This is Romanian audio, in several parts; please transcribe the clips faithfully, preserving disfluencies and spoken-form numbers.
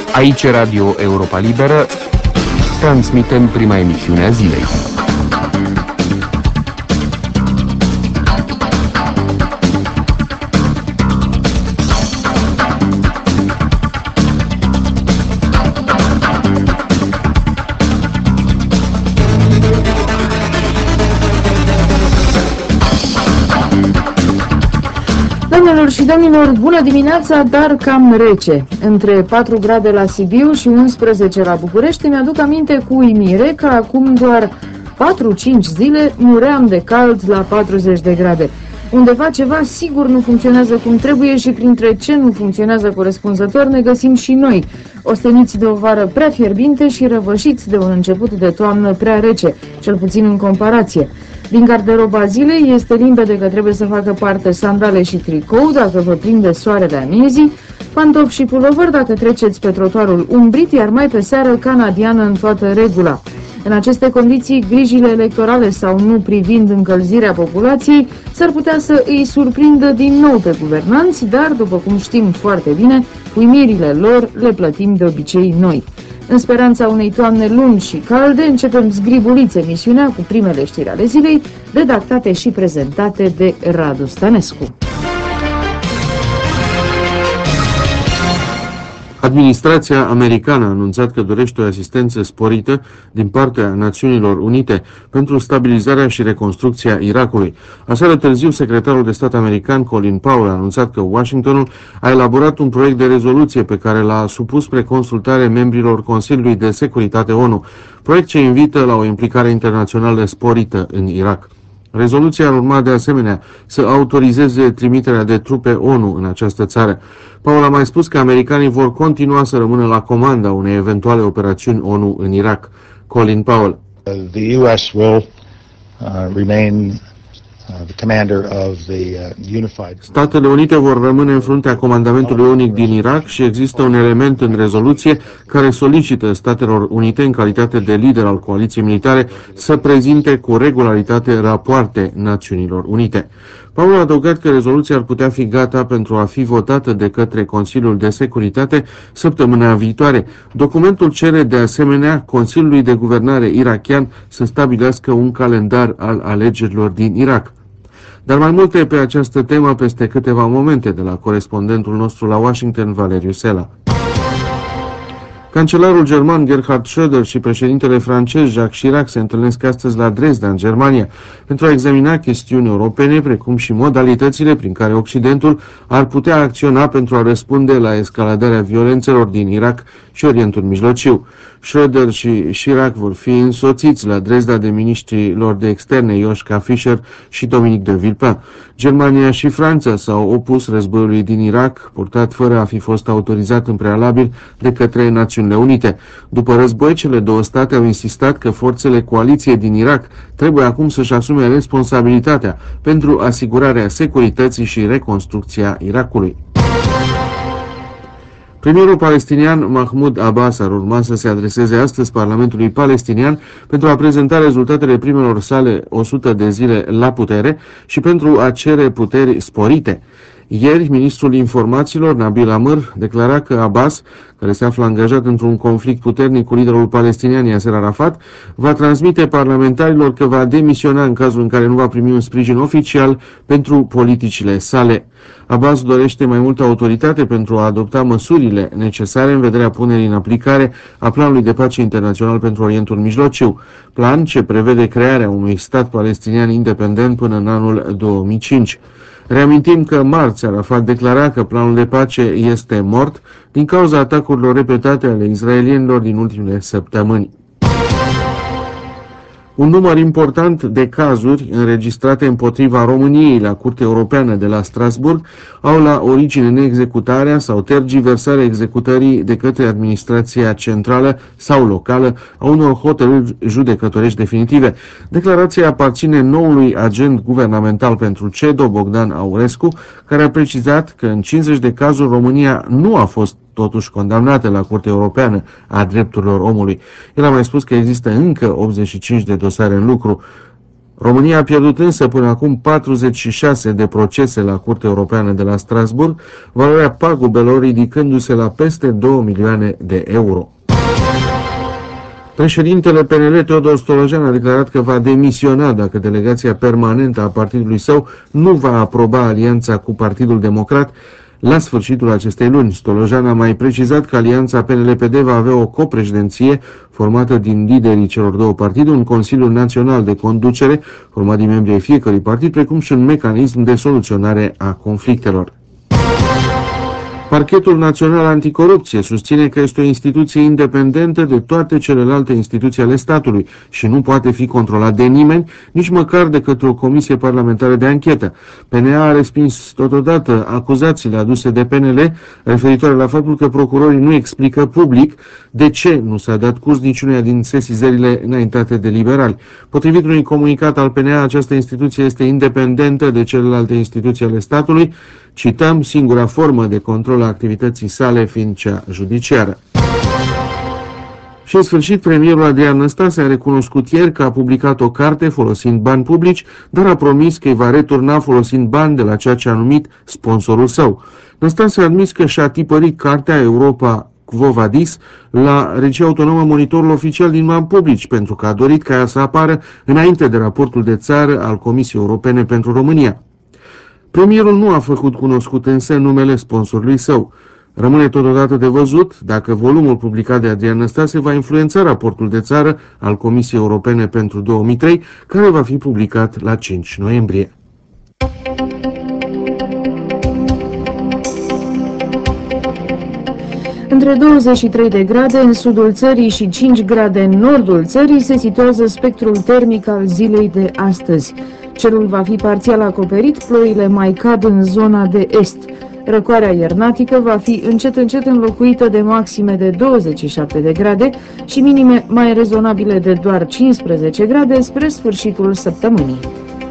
Aici Radio Europa Liberă, transmitem prima emisiune a zilei. Doamnelor și domnilor, bună dimineața, dar cam rece. Între patru grade la Sibiu și unsprezece la București, mi-aduc aminte cu uimire că acum doar patru-cinci zile muream de cald la patruzeci de grade. Undeva ceva sigur nu funcționează cum trebuie și printre ce nu funcționează corespunzător ne găsim și noi, osteniți de o vară prea fierbinte și răvășiți de un început de toamnă prea rece, cel puțin în comparație. Din garderoba zilei este limpede că trebuie să facă parte sandale și tricou dacă vă prinde soarele amiezii, pantofi și pulover dacă treceți pe trotuarul umbrit, iar mai pe seară canadiană în toată regula. În aceste condiții, grijile electorale sau nu privind încălzirea populației s-ar putea să îi surprindă din nou pe guvernanți, dar, după cum știm foarte bine, uimirile lor le plătim de obicei noi. În speranța unei toamne lungi și calde, începem zgribuliți emisiunea cu primele știri ale zilei, redactate și prezentate de Radu Stănescu. Administrația americană a anunțat că dorește o asistență sporită din partea Națiunilor Unite pentru stabilizarea și reconstrucția Irakului. Aseară târziu, secretarul de stat american Colin Powell a anunțat că Washingtonul a elaborat un proiect de rezoluție pe care l-a supus spre consultare membrilor Consiliului de Securitate ONU, proiect ce invită la o implicare internațională sporită în Irak. Rezoluția ar urma de asemenea să autorizeze trimiterea de trupe ONU în această țară. Paul a mai spus că americanii vor continua să rămână la comanda unei eventuale operațiuni ONU în Irak. Colin Powell. The U S will uh, remain uh, the commander of the uh, unified. Statele Unite vor rămâne în fruntea comandamentului unic din Irak și există un element în rezoluție care solicită Statelor Unite, în calitate de lider al coaliției militare, să prezinte cu regularitate rapoarte Națiunilor Unite. Paul a adăugat că rezoluția ar putea fi gata pentru a fi votată de către Consiliul de Securitate săptămâna viitoare. Documentul cere de asemenea Consiliului de Guvernare irakian să stabilească un calendar al alegerilor din Irak. Dar mai multe pe această temă peste câteva momente de la corespondentul nostru la Washington, Valeriu Sela. Cancelarul german Gerhard Schröder și președintele francez Jacques Chirac se întâlnesc astăzi la Dresda, în Germania, pentru a examina chestiuni europene, precum și modalitățile prin care Occidentul ar putea acționa pentru a răspunde la escaladarea violențelor din Irak și Orientul Mijlociu. Schröder și Chirac vor fi însoțiți la Dresda de miniștrii lor de externe Joschka Fischer și Dominic de Villepin. Germania și Franța s-au opus războiului din Irak, purtat fără a fi fost autorizat în prealabil de către Națiunile Unite. După război, cele două state au insistat că forțele coaliției din Irak trebuie acum să-și asume responsabilitatea pentru asigurarea securității și reconstrucția Irakului. Premierul palestinian Mahmoud Abbas ar urma să se adreseze astăzi Parlamentului palestinian pentru a prezenta rezultatele primelor sale o sută de zile la putere și pentru a cere puteri sporite. Ieri, ministrul informațiilor, Nabil Amr, declara că Abbas, care se află angajat într-un conflict puternic cu liderul palestinian Yasser Arafat, va transmite parlamentarilor că va demisiona în cazul în care nu va primi un sprijin oficial pentru politicile sale. Abbas dorește mai multă autoritate pentru a adopta măsurile necesare în vederea punerii în aplicare a planului de pace internațional pentru Orientul Mijlociu, plan ce prevede crearea unui stat palestinian independent până în anul două mii cinci. Reamintim că marți Arafat declara că planul de pace este mort din cauza atacurilor repetate ale israelienilor din ultimele săptămâni. Un număr important de cazuri înregistrate împotriva României la Curtea Europeană de la Strasburg au la origine neexecutarea sau tergiversarea executării de către administrația centrală sau locală a unor hotărâri judecătorești definitive. Declarația aparține noului agent guvernamental pentru CEDO, Bogdan Aurescu, care a precizat că în cincizeci de cazuri România nu a fost totuși condamnată la Curtea Europeană a Drepturilor Omului. El a mai spus că există încă optzeci și cinci de dosare în lucru. România a pierdut însă până acum patruzeci și șase de procese la Curtea Europeană de la Strasbourg, valoarea pagubelor ridicându-se la peste două milioane de euro. Președintele P N L, Teodor Stolojan, a declarat că va demisiona dacă delegația permanentă a partidului său nu va aproba alianța cu Partidul Democrat la sfârșitul acestei luni. Stolojan a mai precizat că alianța P N L P D va avea o copreședinție formată din liderii celor două partide, un Consiliu Național de Conducere format din membrii fiecărui partid, precum și un mecanism de soluționare a conflictelor. Parchetul Național Anticorupție susține că este o instituție independentă de toate celelalte instituții ale statului și nu poate fi controlat de nimeni, nici măcar de către o comisie parlamentară de anchetă. P N A a respins totodată acuzațiile aduse de P N L referitoare la faptul că procurorii nu explică public de ce nu s-a dat curs niciuneia din sesizările înaintate de liberali. Potrivit unui comunicat al P N A, această instituție este independentă de celelalte instituții ale statului, cităm, singura formă de control a activității sale fiind cea judiciară. Și în sfârșit, premierul Adrian Năstase a recunoscut ieri că a publicat o carte folosind bani publici, dar a promis că îi va returna folosind bani de la ceea ce a numit sponsorul său. Năstase a admis că și-a tipărit cartea Europa Quo Vadis la Regia Autonomă Monitorul Oficial din bani publici, pentru că a dorit ca ea să apară înainte de raportul de țară al Comisiei Europene pentru România. Premierul nu a făcut cunoscut însă numele sponsorului său. Rămâne totodată de văzut dacă volumul publicat de Adrian Năstase va influența raportul de țară al Comisiei Europene pentru două mii trei, care va fi publicat la cinci noiembrie. Între douăzeci și trei de grade în sudul țării și cinci grade în nordul țării se situează spectrul termic al zilei de astăzi. Cerul va fi parțial acoperit, ploile mai cad în zona de est. Răcoarea iernatică va fi încet încet înlocuită de maxime de douăzeci și șapte de grade și minime mai rezonabile de doar cincisprezece grade spre sfârșitul săptămânii.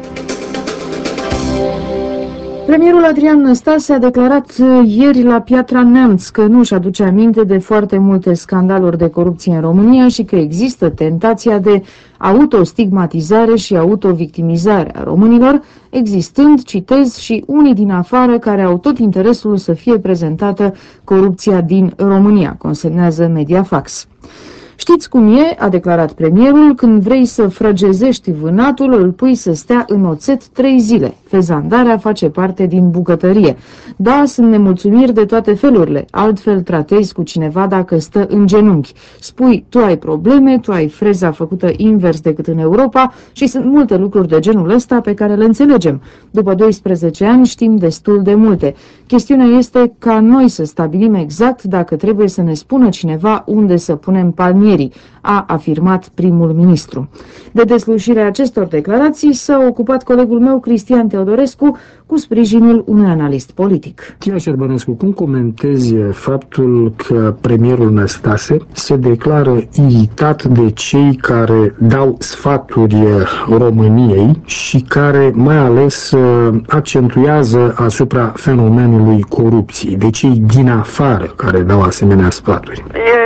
Premierul Adrian Năstase a declarat ieri la Piatra Neamț că nu își aduce aminte de foarte multe scandaluri de corupție în România și că există tentația de autostigmatizare și autovictimizare a românilor, existând, citez, și unii din afară care au tot interesul să fie prezentată corupția din România, consemnează Mediafax. Știți cum e, a declarat premierul, când vrei să frăgezești vânatul, îl pui să stea în oțet trei zile. Fezandarea face parte din bucătărie. Da, sunt nemulțumiri de toate felurile, altfel tratezi cu cineva dacă stă în genunchi. Spui, tu ai probleme, tu ai freza făcută invers decât în Europa și sunt multe lucruri de genul ăsta pe care le înțelegem. După doisprezece ani știm destul de multe. Chestiunea este ca noi să stabilim exact dacă trebuie să ne spună cineva unde să punem palmierii, a afirmat primul ministru. De deslușirea acestor declarații s-a ocupat colegul meu Cristian Teodorescu cu sprijinul unui analist politic. Tina Șerbănescu, cum comentezi faptul că premierul Năstase se declară iritat de cei care dau sfaturi României și care mai ales accentuează asupra fenomenului corupției, de cei din afară care dau asemenea sfaturi?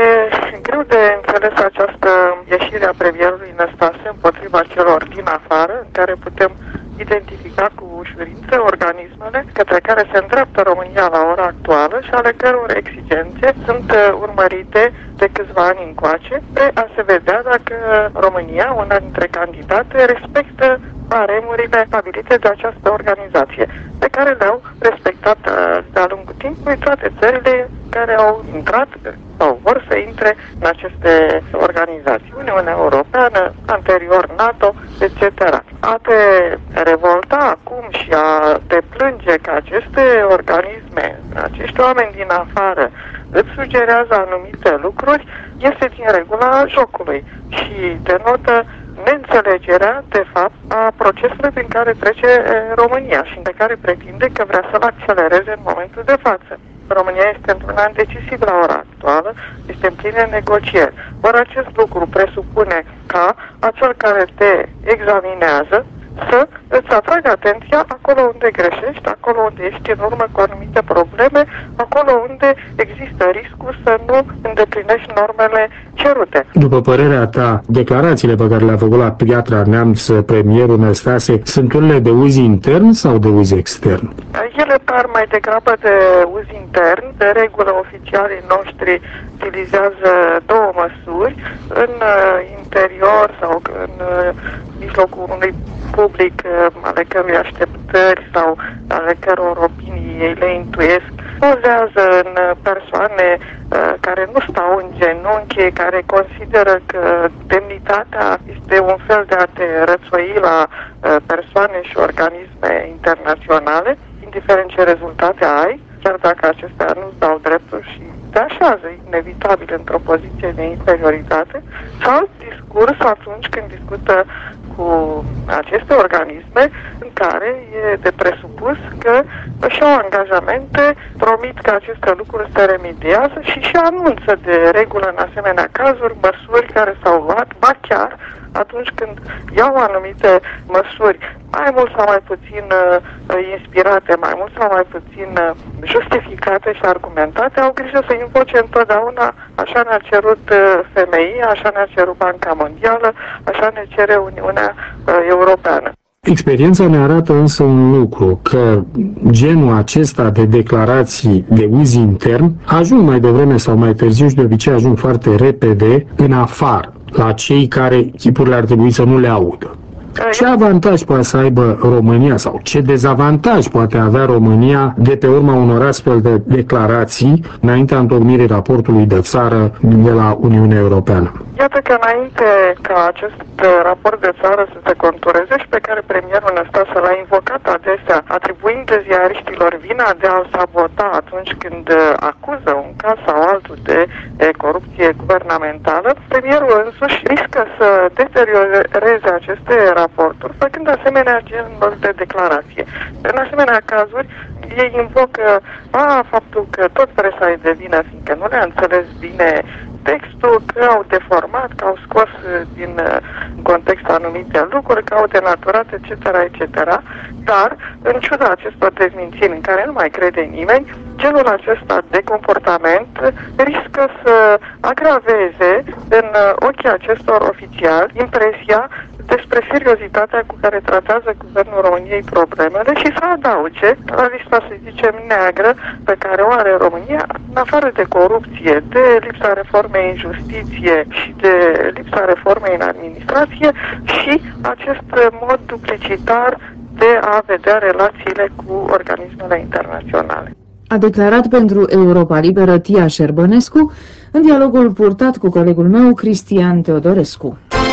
E greu de înțeles această ieșire a premierului Năstase împotriva celor din afară, în care putem identifica cu ușurință organismele către care se îndreaptă România la ora actuală și ale căror exigențe sunt urmărite de câțiva ani încoace, pe a se vedea dacă România, una dintre candidate, respectă baremurile stabilite de această organizație, pe care le-au respectat de-a lungul timpului toate țările care au intrat sau vor să intre în aceste organizații. Uniunea Europeană, anterior NATO, et cetera. A te revolta acum și a te plânge că aceste organisme, acești oameni din afară, îți sugerează anumite lucruri, este din regula jocului și denotă neînțelegerea, de fapt, a procesului prin care trece România și pe care pretinde că vrea să-l accelereze în momentul de față. România este într-un an decisiv la ora actuală, este în pline negocieri. Ori acest lucru presupune ca acel care te examinează să îți atrag atenția acolo unde greșești, acolo unde ești în urmă cu anumite probleme, acolo unde există riscul să nu îndeplinești normele cerute. După părerea ta, declarațiile pe care le-a făcut la Piatra Neamț premierul Năstase sunt unele de uz intern sau de uz extern? Ele par mai degrabă de uz intern. De regulă, oficialii noștri utilizează două măsuri. În interior sau în mijlocul unui public ale cărui așteptări sau ale căror opinii ei le intuiesc, pozează în persoane care nu stau în genunchi, care consideră că demnitatea este un fel de a te rățoi la persoane și organisme internaționale, indiferent ce rezultate ai, chiar dacă acestea nu-ți dau dreptul și te așează inevitabil într-o poziție de inferioritate, sau discurs atunci când discută cu aceste organisme în care e de presupus că își au angajamente, promit că aceste lucruri se remediază și și anunță de regulă în asemenea cazuri măsuri care s-au luat, ba chiar atunci când iau anumite măsuri mai mult sau mai puțin uh, inspirate, mai mult sau mai puțin uh, justificate și argumentate, au grijă să invoce întotdeauna așa ne-a cerut uh, F M I, așa ne-a cerut Banca Mondială, așa ne cere Uniunea uh, Europeană. Experiența ne arată însă un lucru, că genul acesta de declarații de uz intern ajung mai devreme sau mai târziu și de obicei ajung foarte repede în afară, la cei care chipurile ar trebui să nu le audă. Ce avantaj poate să aibă România sau ce dezavantaj poate avea România de pe urma unor astfel de declarații înaintea întocmirii raportului de țară de la Uniunea Europeană? Iată că înainte ca acest raport de țară să se contureze și pe care premierul Năstase l-a invocat adesea, atribuind ziariștilor vina de a-l sabota atunci când acuză un caz sau altul de corupție guvernamentală, premierul însuși riscă să deterioreze aceste raporturi, făcând asemenea genul de declarație. În asemenea cazuri, ei invocă a, faptul că tot presa e de vină, fiindcă nu le-a înțeles bine textul, că au deformat, că au scos din context anumite lucruri, că au denaturat, et cetera, et cetera. Dar, în ciuda acestor dezmințiri în care nu mai crede nimeni, genul acesta de comportament riscă să agraveze în ochii acestor oficiali impresia despre seriozitatea cu care tratează Guvernul României problemele și să adauge la lista, să zicem, neagră pe care o are România, în afară de corupție, de lipsa reformei în justiție și de lipsa reformei în administrație și acest mod duplicitar de a vedea relațiile cu organismele internaționale. A declarat pentru Europa Liberă Tia Șerbănescu în dialogul purtat cu colegul meu Cristian Teodorescu.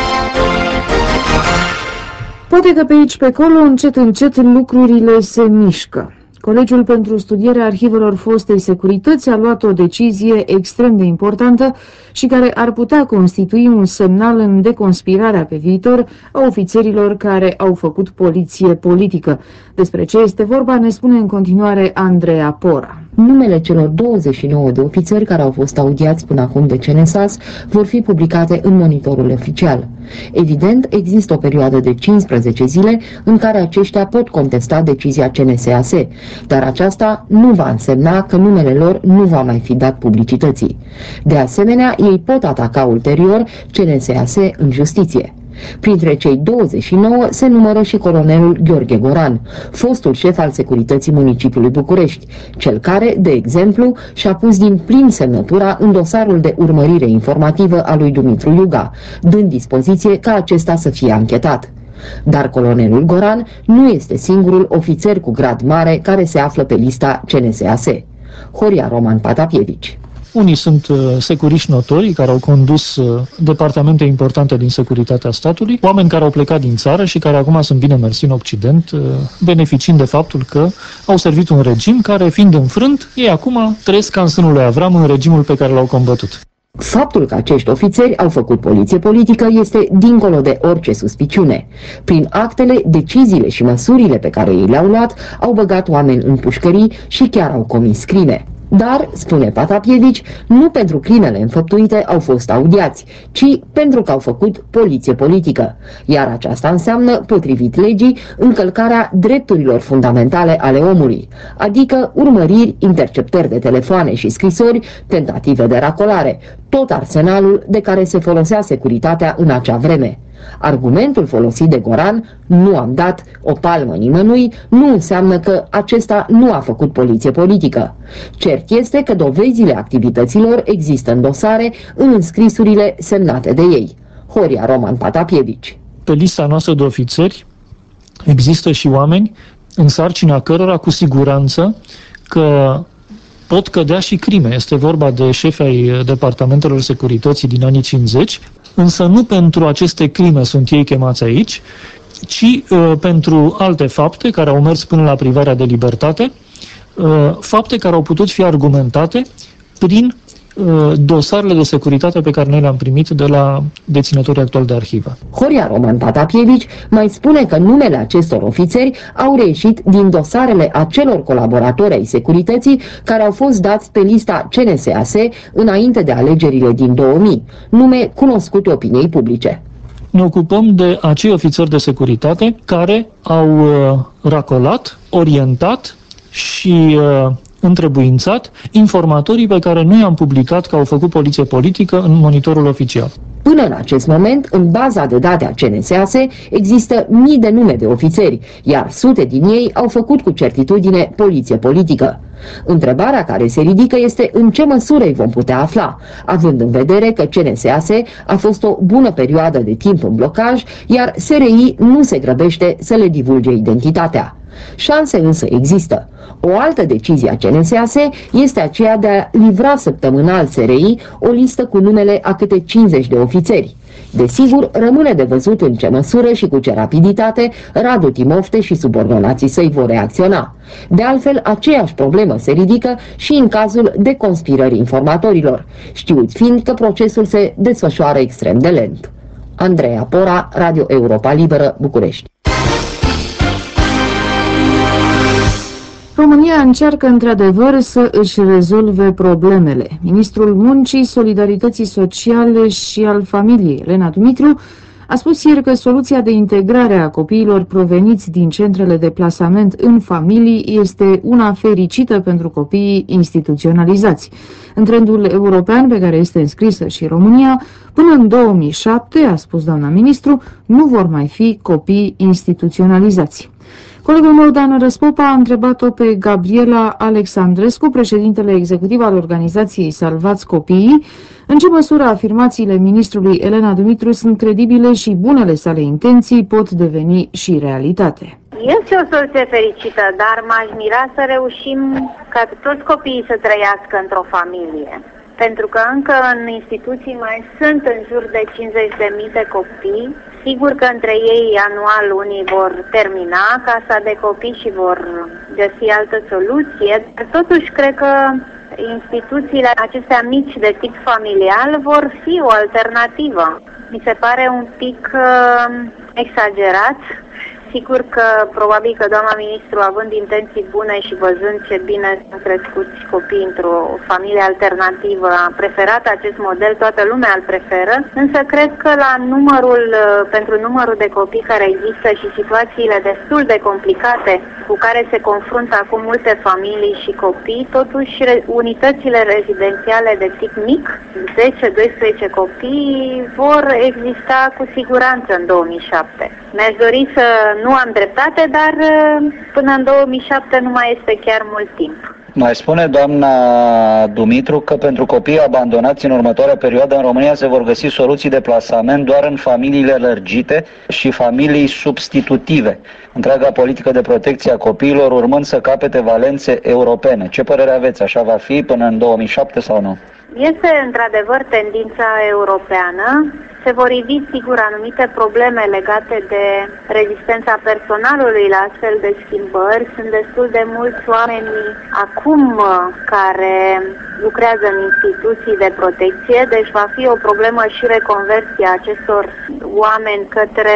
Poate că pe aici, pe acolo, încet, încet, lucrurile se mișcă. Colegiul pentru studierea arhivelor fostei securități a luat o decizie extrem de importantă și care ar putea constitui un semnal în deconspirarea pe viitor a ofițerilor care au făcut poliție politică. Despre ce este vorba ne spune în continuare Andreea Pora. Numele celor douăzeci și nouă de ofițeri care au fost audiați până acum de C N S A S vor fi publicate în monitorul oficial. Evident, există o perioadă de cincisprezece zile în care aceștia pot contesta decizia C N S A S, dar aceasta nu va însemna că numele lor nu va mai fi dat publicității. De asemenea, ei pot ataca ulterior C N S A S în justiție. Printre cei douăzeci și nouă se numără și colonelul Gheorghe Goran, fostul șef al securității municipiului București, cel care, de exemplu, și-a pus din plin semnătura în dosarul de urmărire informativă a lui Dumitru Iuga, dând dispoziție ca acesta să fie anchetat. Dar colonelul Goran nu este singurul ofițer cu grad mare care se află pe lista C N S A S. Horia Roman Patapievici. Unii sunt uh, securiști notori care au condus uh, departamente importante din securitatea statului, oameni care au plecat din țară și care acum sunt bine mersi în Occident, uh, beneficiind de faptul că au servit un regim care, fiind înfrânt, ei acum trăiesc ca în sânul lui Avram în regimul pe care l-au combătut. Faptul că acești ofițeri au făcut poliție politică este dincolo de orice suspiciune. Prin actele, deciziile și măsurile pe care ei le-au luat, au băgat oameni în pușcării și chiar au comis crime. Dar, spune Patapievici, nu pentru crimele înfăptuite au fost audiați, ci pentru că au făcut poliție politică. Iar aceasta înseamnă, potrivit legii, încălcarea drepturilor fundamentale ale omului, adică urmăriri, interceptări de telefoane și scrisori, tentative de racolare, tot arsenalul de care se folosea securitatea în acea vreme. Argumentul folosit de Goran, nu am dat o palmă nimănui, nu înseamnă că acesta nu a făcut poliție politică. Cert este că dovezile activităților există în dosare, în înscrisurile semnate de ei. Horia Roman Patapievici. Pe lista noastră de ofițeri există și oameni în sarcina cărora cu siguranță că pot cădea și crime. Este vorba de șefi ai departamentelor securității din anii cincizeci, însă nu pentru aceste crime sunt ei chemați aici, ci uh, pentru alte fapte care au mers până la privarea de libertate, uh, fapte care au putut fi argumentate prin uh, dosarele de securitate pe care noi le-am primit de la deținătorii actuali de arhivă. Horia Roman Patapievici mai spune că numele acestor ofițeri au reieșit din dosarele acelor colaboratori ai securității care au fost dați pe lista C N S A S înainte de alegerile din două mii, nume cunoscute opiniei publice. Ne ocupăm de acei ofițeri de securitate care au uh, racolat, orientat și uh, întrebuințat informatorii pe care noi am publicat că au făcut poliție politică în monitorul oficial. Până în acest moment, în baza de date a C N S A S există mii de nume de ofițeri, iar sute din ei au făcut cu certitudine poliție politică. Întrebarea care se ridică este în ce măsură îi vom putea afla, având în vedere că C N S A S a fost o bună perioadă de timp în blocaj, iar S R I nu se grăbește să le divulge identitatea. Șanse însă există. O altă decizie a C N S A S este aceea de a livra săptămânal S R I o listă cu numele a câte cincizeci de ofițeri. Desigur, rămâne de văzut în ce măsură și cu ce rapiditate Radu Timofte și subordonații săi vor reacționa. De altfel, aceeași problemă se ridică și în cazul deconspirării informatorilor, știuți fiind că procesul se desfășoară extrem de lent. Andreea Pora, Radio Europa Liberă, București. România încearcă într-adevăr să își rezolve problemele. Ministrul Muncii, Solidarității Sociale și al Familiei, Elena Dumitru, a spus ieri că soluția de integrare a copiilor proveniți din centrele de plasament în familii este una fericită pentru copiii instituționalizați. În trendul european pe care este înscrisă și România, până în două mii șapte, a spus doamna ministru, nu vor mai fi copii instituționalizați. Colegul meu, Dan Răspopa, a întrebat-o pe Gabriela Alexandrescu, președintele executiv al organizației Salvați Copiii, în ce măsură afirmațiile ministrului Elena Dumitru sunt credibile și bunele sale intenții pot deveni și realitate. Este o soluție fericită, dar m-aș mira să reușim ca toți copiii să trăiască într-o familie. Pentru că încă în instituții mai sunt în jur de cincizeci de mii de copii. Sigur că între ei anual unii vor termina casa de copii și vor găsi altă soluție, dar totuși cred că instituțiile acestea mici de tip familial vor fi o alternativă. Mi se pare un pic uh, exagerat. Sigur că probabil că doamna ministru, având intenții bune și văzând ce bine sunt crescuți copii într-o familie alternativă, a preferat acest model, toată lumea îl preferă, însă cred că la numărul, pentru numărul de copii care există și situațiile destul de complicate cu care se confruntă acum multe familii și copii, totuși unitățile rezidențiale de tip mic, zece doisprezece copii, vor exista cu siguranță în două mii șapte. Mi-aș dori să nu am dreptate, dar până în două mii șapte nu mai este chiar mult timp. Mai spune doamna Dumitru că pentru copiii abandonați în următoarea perioadă în România se vor găsi soluții de plasament doar în familiile lărgite și familii substitutive. Întreaga politică de protecție a copiilor urmând să capete valențe europene. Ce părere aveți? Așa va fi până în două mii șapte sau nu? Este într-adevăr tendința europeană. Se vor ivi sigur anumite probleme legate de rezistența personalului la astfel de schimbări. Sunt destul de mulți oameni acum care lucrează în instituții de protecție, deci va fi o problemă și reconversia acestor oameni către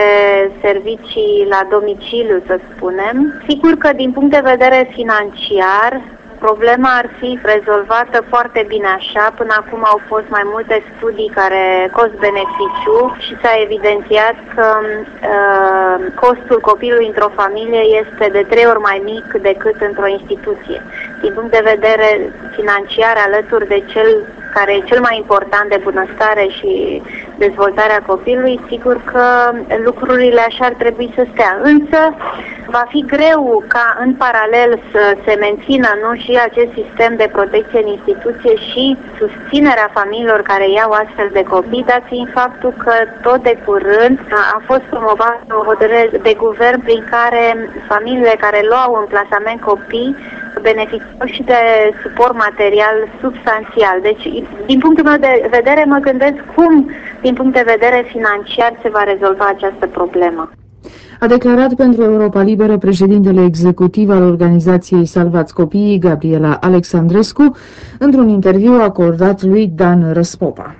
servicii la domiciliu, să spunem. Sigur că din punct de vedere financiar, problema ar fi rezolvată foarte bine așa. Până acum au fost mai multe studii care cost-beneficiu și s-a evidențiat că uh, costul copilului într-o familie este de trei ori mai mic decât într-o instituție. Din punct de vedere financiar, alături de cel care e cel mai important de bunăstare și dezvoltarea copilului, sigur că lucrurile așa ar trebui să stea. Însă va fi greu ca în paralel să se mențină nu și acest sistem de protecție în instituție și susținerea familiilor care iau astfel de copii, dat fiind faptul că tot de curând a fost promovată o hotărâre de guvern prin care familiile care luau în plasament copii beneficiau și de suport material substanțial. Deci, din punctul meu de vedere, mă gândesc cum, din punct de vedere financiar, se va rezolva această problemă. A declarat pentru Europa Liberă președintele executiv al organizației Salvați Copiii, Gabriela Alexandrescu, într-un interviu acordat lui Dan Răspopa.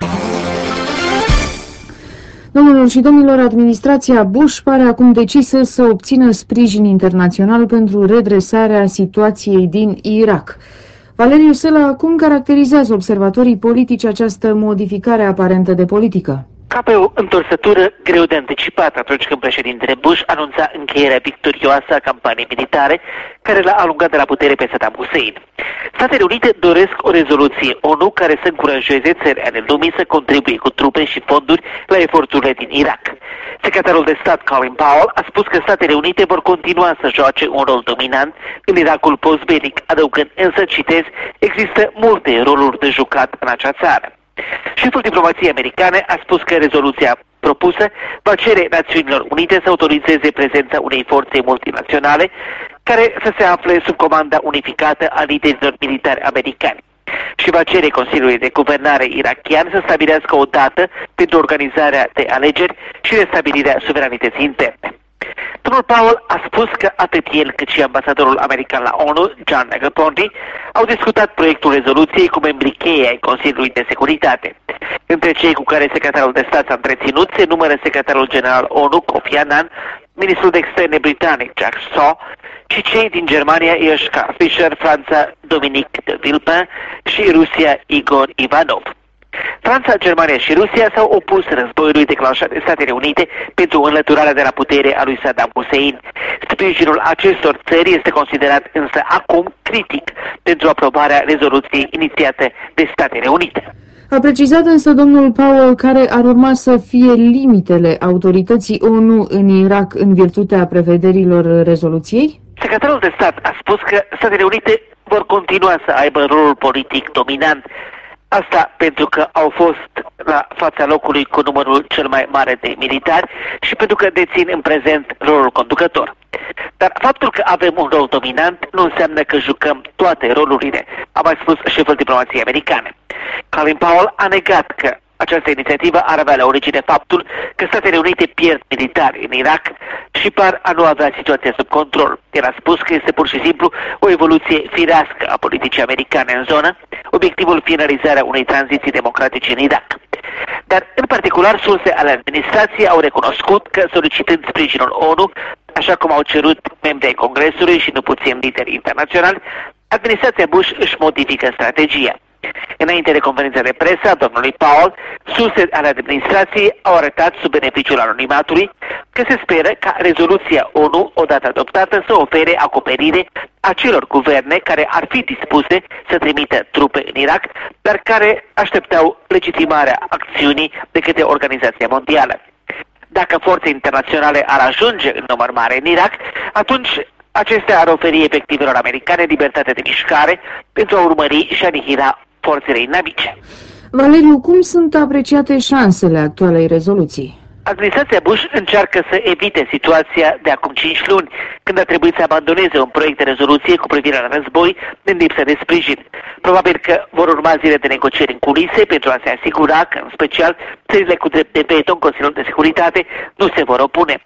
Domnilor și domnilor, administrația Bush pare acum decisă să obțină sprijin internațional pentru redresarea situației din Irak. Valeriu Sela, cum caracterizează observatorii politici această modificare aparentă de politică? Ca pe o întorsătură greu de anticipat atunci când președintele Bush anunța încheierea victorioasă a campaniei militare care l-a alungat de la putere pe Saddam Hussein. Statele Unite doresc o rezoluție ONU care să încurajeze țări ale lumii să contribuie cu trupe și fonduri la eforturile din Irak. Secretarul de stat Colin Powell a spus că Statele Unite vor continua să joace un rol dominant în Irakul postbelic, adăugând însă, citez, există multe roluri de jucat în acea țară. Șeful diplomației americane a spus că rezoluția propusă va cere Națiunilor Unite să autorizeze prezența unei forțe multinaționale care să se afle sub comanda unificată a liderilor militari americani și va cere Consiliului de Guvernare irachian să stabilească o dată pentru organizarea de alegeri și restabilirea suveranității interne. Domnul Powell a spus că atât el cât și ambasadorul american la ONU, John Negroponte, au discutat proiectul rezoluției cu membrii cheie ai Consiliului de Securitate. Între cei cu care secretarul de stat s-a întreținut se numără secretarul general ONU, Kofi Annan, ministrul de externe britanic, Jack Straw, și cei din Germania, Joschka Fischer, Franța, Dominic de Villepin și Rusia, Igor Ivanov. Franța, Germania și Rusia s-au opus războiului declanșat de Statele Unite pentru înlăturarea de la putere a lui Saddam Hussein. Sprijinul acestor țări este considerat însă acum critic pentru aprobarea rezoluției inițiată de Statele Unite. A precizat însă domnul Powell care ar urma să fie limitele autorității ONU în Irak în virtutea prevederilor rezoluției? Secretarul de stat a spus că Statele Unite vor continua să aibă rolul politic dominant. Asta pentru că au fost la fața locului cu numărul cel mai mare de militari și pentru că dețin în prezent rolul conducător. Dar faptul că avem un rol dominant nu înseamnă că jucăm toate rolurile, a mai spus șeful diplomației americane. Colin Powell a negat că această inițiativă ar avea la origine faptul că Statele Unite pierd militari în Irak și par a nu avea situația sub control. El a spus că este pur și simplu o evoluție firească a politicii americane în zonă, obiectivul finalizarea unei tranziții democratice în Irak. Dar, în particular, surse ale administrației au recunoscut că, solicitând sprijinul ONU, așa cum au cerut membrii ai Congresului și nu puțin lideri internaționali, administrația Bush își modifică strategia. Înainte de conferința de presă a domnului Powell, surse ale administrației au arătat sub beneficiul anonimatului că se speră ca rezoluția ONU, odată adoptată, să ofere acoperire acelor guverne care ar fi dispuse să trimită trupe în Irak, dar care așteptau legitimarea acțiunii de către Organizația Mondială. Dacă forțe internaționale ar ajunge în număr mare în Irak, atunci acestea ar oferi efectivelor americane libertate de mișcare pentru a urmări și anihila forțele inamice. Valeriu, cum sunt apreciate șansele actualei rezoluții? Administrația Bush încearcă să evite situația de acum cinci luni, când a trebuit să abandoneze un proiect de rezoluție cu privire la război în lipsă de sprijin. Probabil că vor urma zile de negocieri în culise pentru a se asigura că, în special, țările cu drept de veto în Consiliul de Securitate nu se vor opune.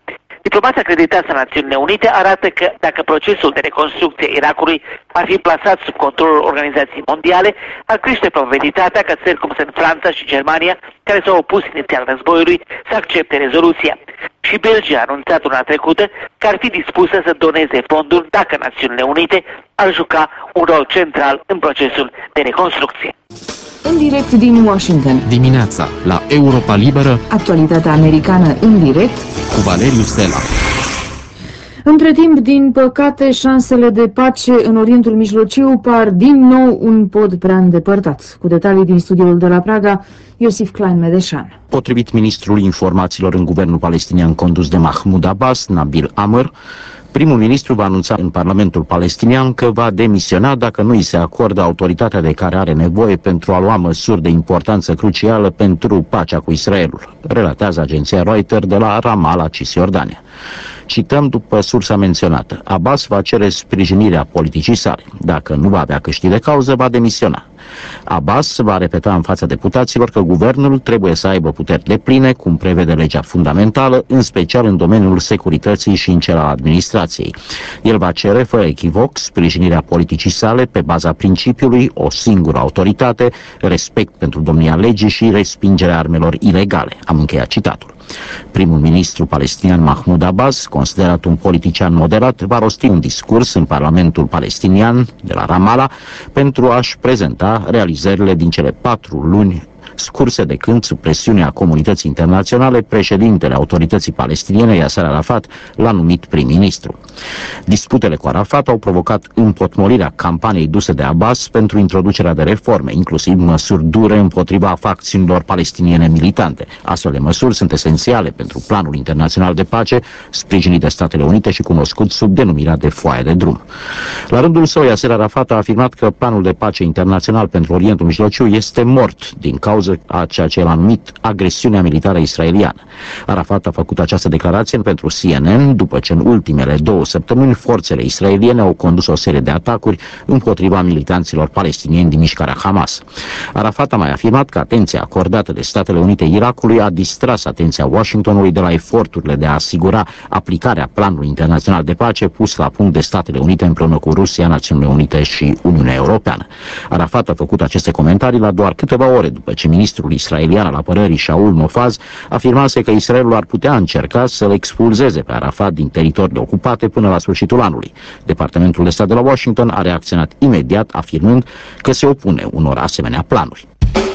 Diplomația acreditați la Națiunile Unite arată că dacă procesul de reconstrucție a Irakului ar fi plasat sub controlul Organizației Mondiale, ar crește probabilitatea ca țări cum sunt Franța și Germania, care s-au opus inițial războiului, să accepte rezoluția. Și Belgia a anunțat luna trecută că ar fi dispusă să doneze fonduri dacă Națiunile Unite ar juca un rol central în procesul de reconstrucție. În direct din Washington. Dimineața, la Europa Liberă, actualitatea americană în direct cu Valeriu Stela. Între timp, din păcate, șansele de pace în Orientul Mijlociu par din nou un pod prea îndepărtat. Cu detalii din studioul de la Praga, Iosif Klein-Medeșan. Potrivit ministrului informațiilor în guvernul palestinian condus de Mahmoud Abbas, Nabil Amr, primul ministru va anunța în Parlamentul palestinian că va demisiona dacă nu îi se acordă autoritatea de care are nevoie pentru a lua măsuri de importanță crucială pentru pacea cu Israelul, relatează agenția Reuters de la Ramallah, Cisjordania. Cităm după sursa menționată: Abbas va cere sprijinirea politicii sale. Dacă nu va avea câștig de cauză, va demisiona. Abbas va repeta în fața deputaților că guvernul trebuie să aibă puteri depline, cum prevede legea fundamentală, în special în domeniul securității și în cel al administrației. El va cere, fără echivoc, sprijinirea politicii sale pe baza principiului o singură autoritate, respect pentru domnia legii și respingerea armelor ilegale. Am încheiat citatul. Primul ministru palestinian Mahmoud Abbas, considerat un politician moderat, va rosti un discurs în Parlamentul palestinian de la Ramallah pentru a-și prezenta realizările din cele patru luni scurse de când, sub presiunea comunității internaționale, președintele autorității palestiniene, Yasser Arafat, l-a numit prim-ministru. Disputele cu Arafat au provocat împotmolirea campaniei duse de Abbas pentru introducerea de reforme, inclusiv măsuri dure împotriva facțiunilor palestiniene militante. Astfel de măsuri sunt esențiale pentru planul internațional de pace, sprijinit de Statele Unite și cunoscut sub denumirea de foaie de drum. La rândul său, Yasser Arafat a afirmat că planul de pace internațional pentru Orientul Mijlociu este mort din cauza a ceea ce el a numit agresiunea militară israeliană. Arafat a făcut această declarație pentru C N N după ce în ultimele două săptămâni forțele israeliene au condus o serie de atacuri împotriva militanților palestinieni din mișcarea Hamas. Arafat a mai afirmat că atenția acordată de Statele Unite Irakului a distras atenția Washingtonului de la eforturile de a asigura aplicarea planului internațional de pace pus la punct de Statele Unite împreună cu Rusia, Națiunile Unite și Uniunea Europeană. Arafat a făcut aceste comentarii la doar câteva ore după ce ministrul israelian al apărării Shaul Mofaz afirmase că Israelul ar putea încerca să-l expulzeze pe Arafat din teritoriile ocupate până la sfârșitul anului. Departamentul de stat de la Washington a reacționat imediat afirmând că se opune unor asemenea planuri.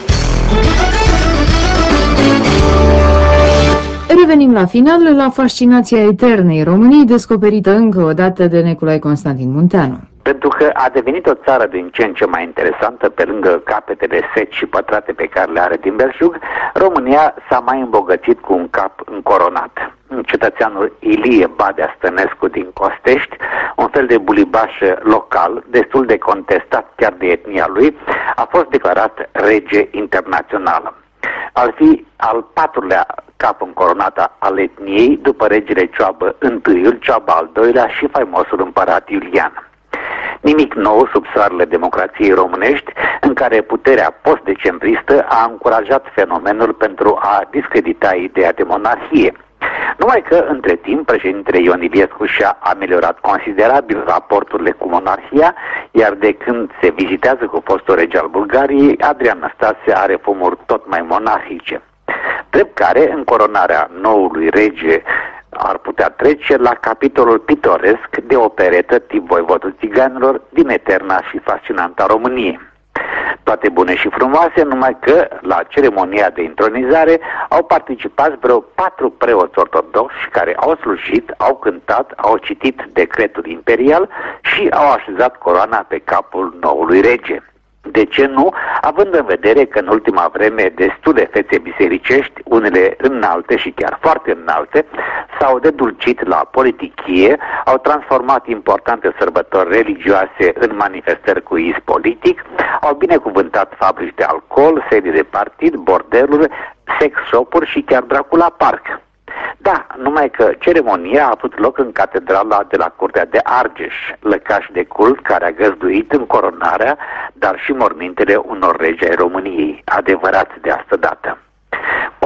Revenim la final la fascinația eternei României, descoperită încă o dată de Nicolae Constantin Munteanu. Pentru că a devenit o țară din ce în ce mai interesantă, pe lângă capetele seci și pătrate pe care le are din belșug, România s-a mai îmbogățit cu un cap încoronat. Cetățeanul Ilie Badea Stănescu din Costești, un fel de bulibaș local, destul de contestat chiar de etnia lui, a fost declarat rege internațional. Ar fi al patrulea cap încoronat al etniei, după regele Cioabă întâiul, Cioabă al doilea și faimosul împărat Iulian. Nimic nou sub soarele democrației românești, în care puterea post-decembristă a încurajat fenomenul pentru a discredita ideea de monarhie. Numai că, între timp, președintele Ion Iliescu și-a ameliorat considerabil raporturile cu monarhia, iar de când se vizitează cu fostul rege al Bulgariei, Adrian Năstase are fumuri tot mai monarhice. Drept care, încoronarea noului rege ar putea trece la capitolul pitoresc de operetă tip Voivodul Țiganilor din eterna și fascinanta Românie. Toate bune și frumoase, numai că la ceremonia de intronizare au participat vreo patru preoți ortodoxi care au slujit, au cântat, au citit decretul imperial și au așezat coroana pe capul noului rege. De ce nu, având în vedere că în ultima vreme destule fețe bisericești, unele înalte și chiar foarte înalte, s-au dedulcit la politichie, au transformat importante sărbători religioase în manifestări cu iz politic, au binecuvântat fabrici de alcool, sedii de partid, bordeluri, sex shop-uri și chiar Dracula Park. Da, numai că ceremonia a avut loc în catedrala de la Curtea de Argeș, lăcaș de cult care a găzduit încoronarea, dar și mormintele unor regi ai României, adevărați de asta dată. Cum mass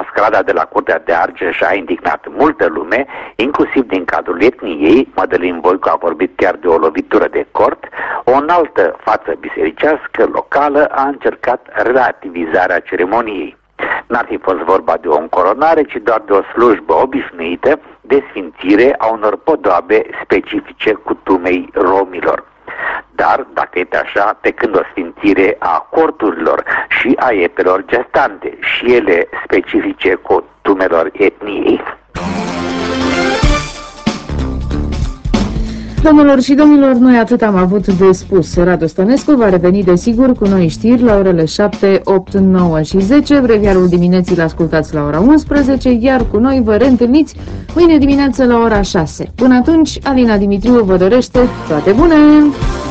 Mascarada de la Curtea de Argeș a indignat multă lume, inclusiv din cadrul etniei. Mădălin Voicu a vorbit chiar de o lovitură de cort. O înaltă față bisericească locală a încercat relativizarea ceremoniei. N-ar fi fost vorba de o încoronare, ci doar de o slujbă obișnuită de sfințire a unor podoabe specifice cutumei romilor. Dar, dacă este așa, pe când o sfințire a corturilor și a iepelor gestante, și ele specifice cutumelor etniei. Domnilor și domnilor, noi atât am avut de spus. Radu Stănescu va reveni desigur cu noi știri la orele șapte, opt, nouă și zece. Breviarul dimineții l-ascultați la ora unsprezece, iar cu noi vă reîntâlniți mâine dimineață la ora șase. Până atunci, Alina Dimitriu vă dorește toate bune!